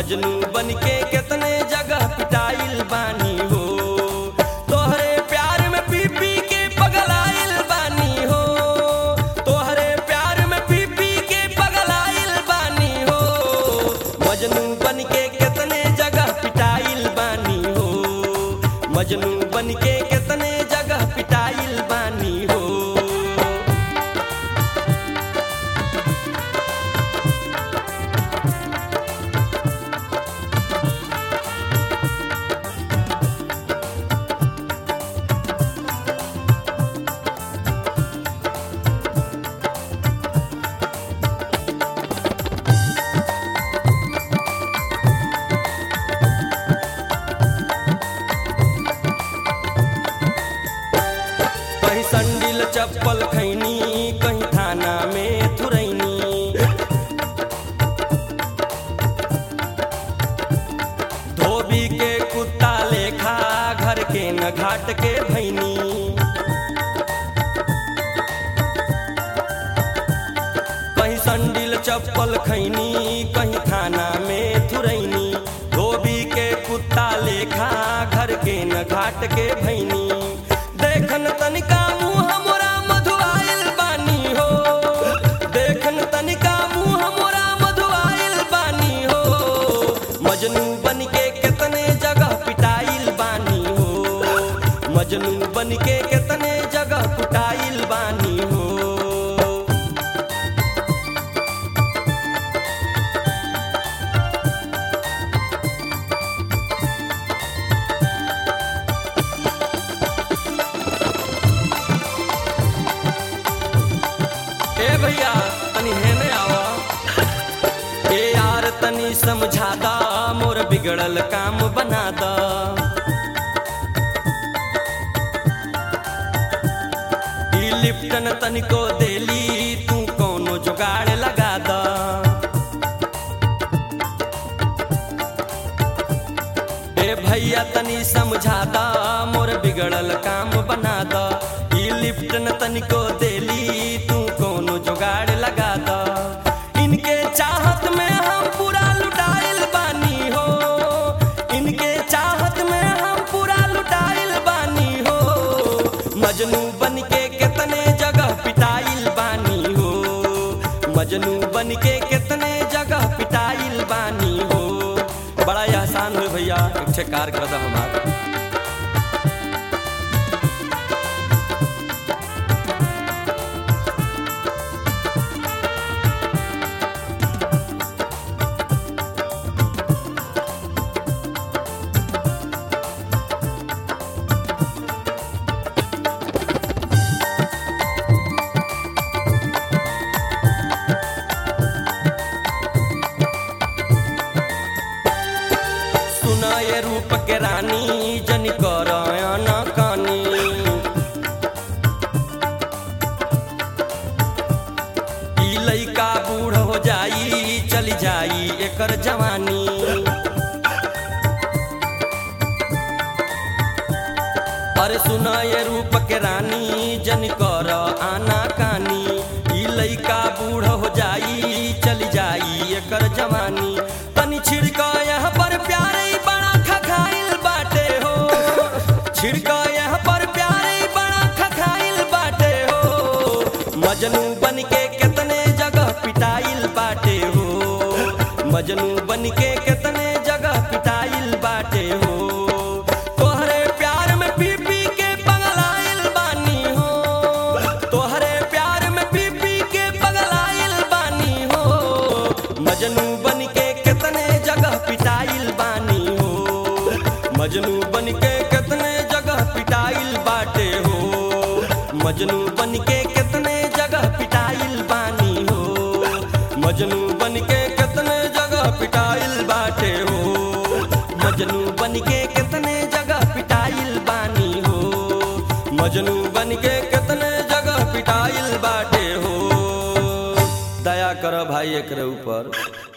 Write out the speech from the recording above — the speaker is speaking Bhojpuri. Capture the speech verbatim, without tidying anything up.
मजनू बनके कितने जगह पिटाइल बानी हो। तोहरे प्यार में पी पी के पगलाइल बानी हो। तोहरे प्यार में पी पी के पगलाइल बानी हो। मजनू बनके कितने जगह पिटाइल बानी हो। मजनू बनके कितने जगह पिटाइल बानी हो। कहीं संडिल चप्पल खैनी, कहीं थाना में थुरैनी। धोबी के कुत्ता लेखा घर के न घाट के भैनी। कहीं संडिल चप्पल खैनी, कहीं थाना में थुरैनी। धोबी के कुत्ता लेखा घर के न घाट के भैनी। देखन तनिका मुँह मोरा मधुआइल बानी हो। देखन तनिका मुँह मोरा मधुआइल बानी हो। मजनू बनके कितने जगह पिटाइल बानी हो। मजनू बनके कितने जगह पिटाइल बानी हो। ए भैया तनी हेने आवा। ए यार तनी समझा दा, मोर बिगड़ल काम बना दा। ई लिप्टन तनिको देली, तू कौनो जुगाड़ लगा दा। ए भैया तनी समझा दा, मोर बिगड़ल काम बना दा। ई लिप्टन तनिको देली, तू कौनो जुगाड़ लगा दा। इनके चाहत में हम पूरा लुटाइल बानी हो। इनके चाहत में हम पूरा लुटाइल बानी हो। मजनू बनके कितने जगह पिटाइल बानी हो। मजनू बनके कितने जगह पिटाइल बानी हो। बड़ा ही आसान हो भैया, एक ठे कार कर दा हमारा। सुना ये रूप के रानी, जनी कर ना कानी। ई लइका बूढ़ हो जाई, चली जाई एकर जवानी। अरे सुना ये रूप के रानी, जनी कर आना कानी। ई लइका बूढ़ हो जाई, चली जाई एकर जवानी। तनी छिड़का यहाँ पर प्यारे बड़ा खखाइल बाटे हो। छिड़का यहाँ पर प्यारे बड़ा खखाइल बाटे हो। मजनू बनके कितने जगह पिटाइल बाटे हो। मजनू बनके कितने जगह पिटाइल बाटे हो। तोहरे प्यार में पी पी के पगलाइल बानी हो। तोहरे प्यार में पी पी के पगलाइल बानी हो। मजनू बनके कितने जगह पिटाइल बानी हो। मजनू बनके कितने जगह पिटाइल बाटे हो। मजनू बनके कितने जगह पिटाइल बानी हो। मजनू बनके कितने जगह पिटाइल बाटे हो। मजनू बनके कितने जगह पिटाइल बानी हो। मजनू बनके कितने जगह पिटाइल बाटे हो। दया कर भाई एकरे ऊपर।